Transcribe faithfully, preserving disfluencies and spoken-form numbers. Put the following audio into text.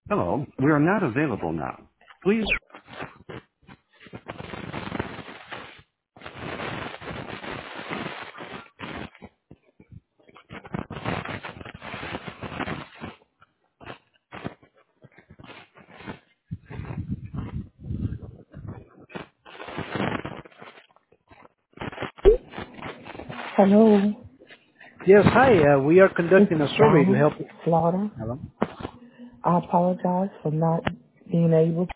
Hello, we are not available now. Please. Hello, Yes, hi. Uh, we are this conducting is a survey to Donna help. Slaughter. Hello. I apologize for not being able